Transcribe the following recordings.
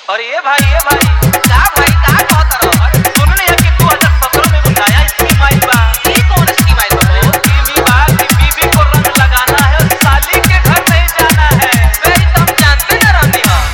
अरे ये भाई का कहत रहो? अरे सुनने है कि 2017 में बुलाया स्कीम आई बा। ये कौन स्कीम आई बा? स्कीम ही बा कि बीबी को रंग लगाना है और साली के घर नहीं जाना है। वही तो हम जानते न रहनी हो।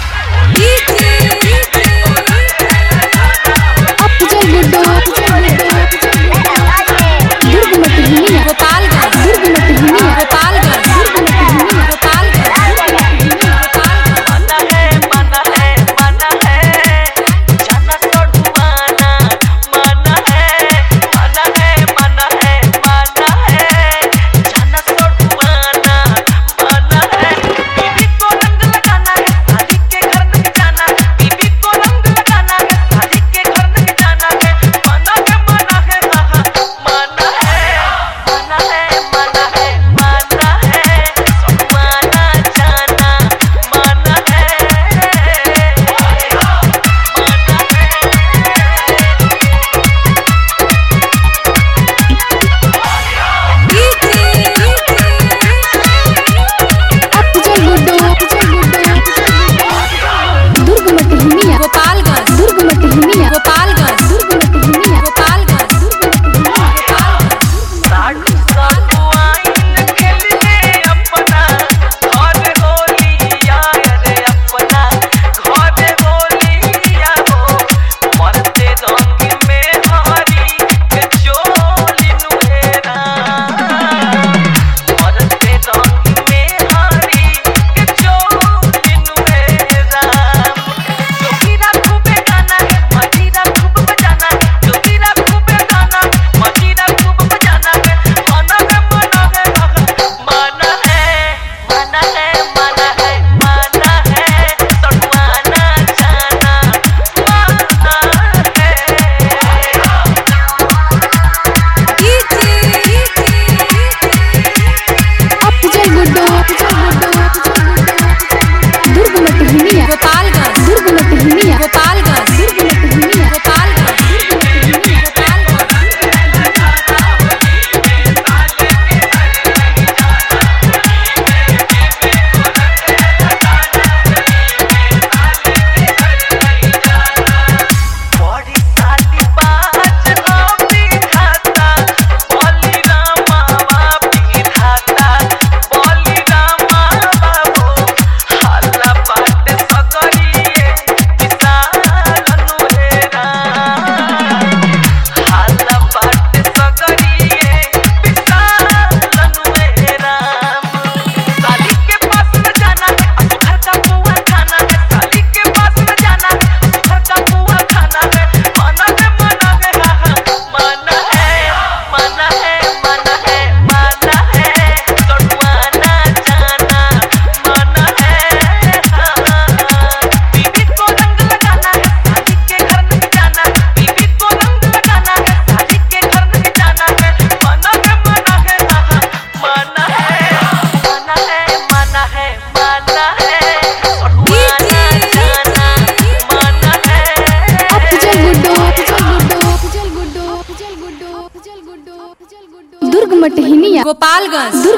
दुर्ग मटहिनिया गोपालगंज।